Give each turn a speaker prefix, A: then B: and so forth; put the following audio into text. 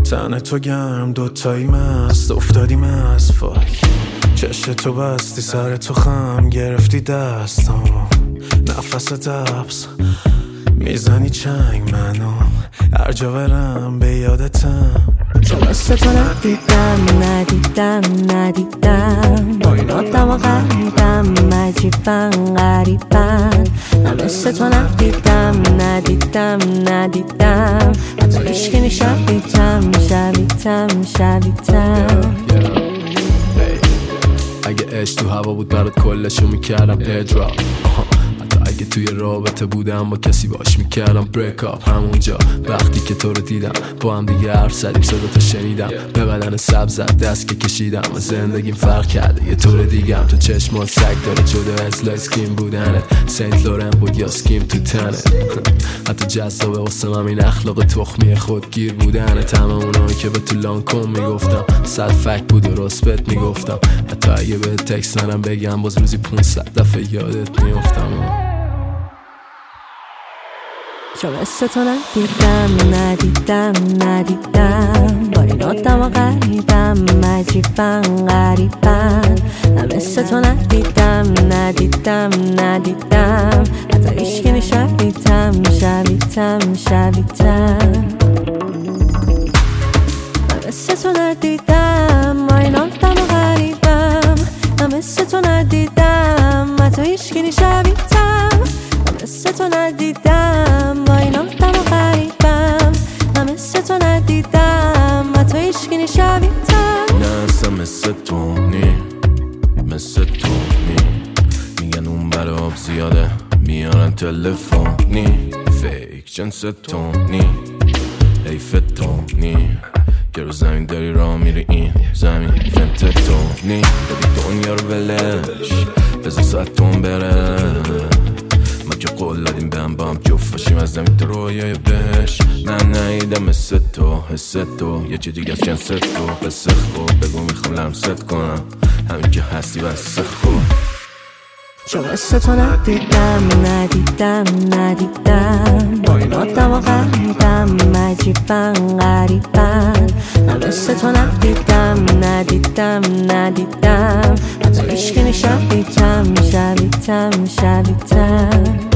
A: تن تو گرم دوتایی مست افتادیم از فاک چش تو بستی سر تو خم گرفتی دستم نفس دبس میزنی چنگ منو هر جا برم به یادتم
B: چون مثل تو ندیدم با این آدم و غریبم عجیبن غریبن نه مثل تو ندیدم حتی عشقی شبیتم
C: اگه عشق تو هوا بود برات کلشو میکردم ایردراپ اگه توی رابطه بودم با کسی باش میکردم بریک اپ همونجا وقتی که تو رو دیدم با هم دیگه حرف زدیم صداتو شنیدم به بدن سبزت دست که کشیدم و زندگیم فرق کرده یه طور دیگم تو چشمان سگ داره جدا از لایسکین بودنت سنت لورن بود یا سکیم تو تنت حتی جذابه واسم همین اخلاق تخمی خودگیر بودنت همه اونایی که به تو لانکوم میگفتم 100 فک بود و رسبت میگفتم حتی اگه به تکست منم بگم باز روزی 500 دفعه یادت میافتم
B: چون مثل تو ندیدم با این آدم و غریبم عجیبن غریبن نه مثل تو ندیدم حتی عشقی شبیتم نه مثل تو ندیدم با این آدم و غریبم نه مثل تو ندیدم حتی عشقی شبیتم مثل تو ندیدم با این آدم و غریبم نه مثل تو ندیدم حتی عشقی شبیتم
A: نه اصلا مثل تو میگن اون برای آب زیاده میارن تلفنی فیک جنس تونی حیف تونی که رو زمین داری راه میری این زمین فنت تونی دادی دنیا رو ولش بذار ساعتون بره ما که قول دادیم به هم با هم جفت باشیم از زمین تو رویای بهش من نیدم مثل تو حس تو یه چی دیگه از جنس تو قصه خوب بگو میخوام لمست کنم همین که هستی بس خوب
B: چون مثل تو ندیدم با این آدم و غریبم عجیبن غریبن نه مثل تو ندیدم حتی عشقی شبیتم